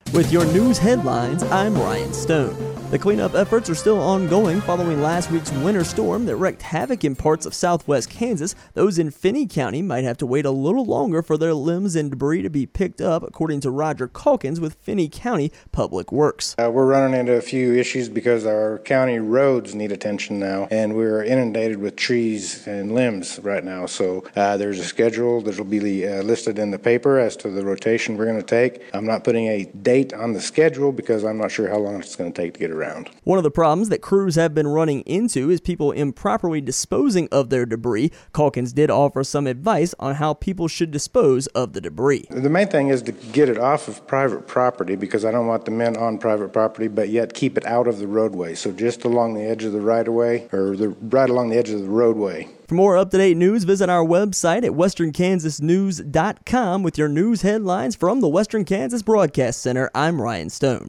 With your news headlines, I'm Ryan Stone. The cleanup efforts are still ongoing following last week's winter storm that wreaked havoc in parts of southwest Kansas. Those in Finney County might have to wait a little longer for their limbs and debris to be picked up, according to Roger Calkins with Finney County Public Works. We're running into a few issues because our county roads need attention now, and we're inundated with trees and limbs right now. So there's a schedule that will be listed in the paper as to the rotation we're going to take. I'm not putting a date on the schedule because I'm not sure how long it's going to take to get around. One of the problems that crews have been running into is people improperly disposing of their debris. Calkins did offer some advice on how people should dispose of the debris. The main thing is to get it off of private property because I don't want the men on private property, but yet keep it out of the roadway. So just along the edge of the right-of-way or right along the edge of the roadway. For more up-to-date news, visit our website at westernkansasnews.com with your news headlines from the Western Kansas Broadcast Center. I'm Ryan Stone.